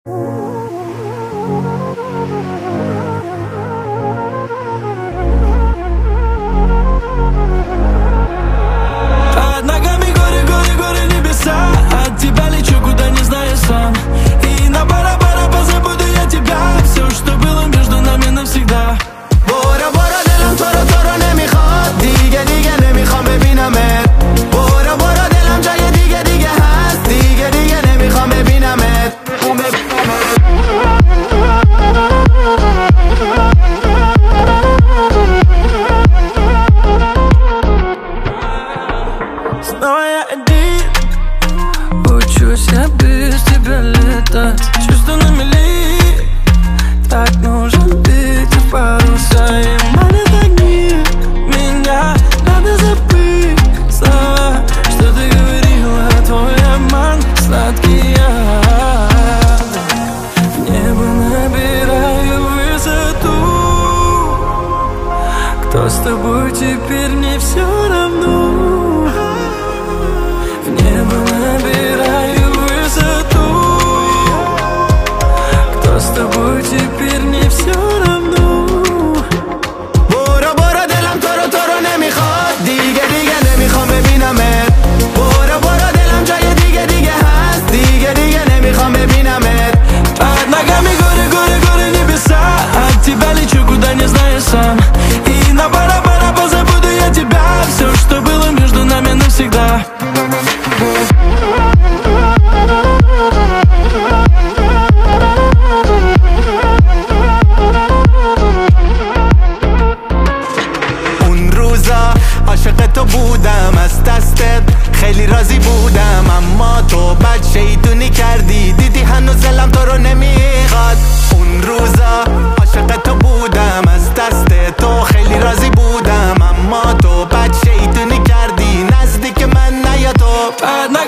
Под ногами горы, горы, горы, небеса. От тебя лечу, куда не знаю сам. И на бара-бара позабуду я тебя. Все, что было между нами навсегда. برو برو دلم تو رو نمیخواد. دیگه دیگه نمیخوام ببینمت. برو برو دلم جای دیگه دیگه هست. دیگه دیگه نمیخوام ببینمت. Снова я один. Учусь я без тебя летать. Чувства на мели. Так нужен ветер паруса и манят огни. Меня надо забыть слова, что ты говорила. Твой обман сладкий яд. В небо набираю высоту. Кто с тобой теперь, мне все равно. В небо набираю высоту. Кто с тобой теперь, мне все равно. برو برو دلم تو رو نمیخواد. دیگه دیگه نمیخوام ببینمت. برو برو دلم جای دیگه دیگه هست. دیگه دیگه نمیخوام ببینمت. Под ногами горы, горы, горы, небеса. От тебя лечу, куда не знаю сам. И на бара-бара позабуду я тебя. Все, что было между нами навсегда. اون روزا عاشق تو بودم، از دستت خیلی راضی بودم. اما تو بد شیطونی کردی، دیدی هنوز دلم تو رو نمیخواد. اون روزا عاشق تو بودم، از دست تو خیلی راضی بودم. اما تو بد شیطونی کردی، نزدیک من نیا تو. Под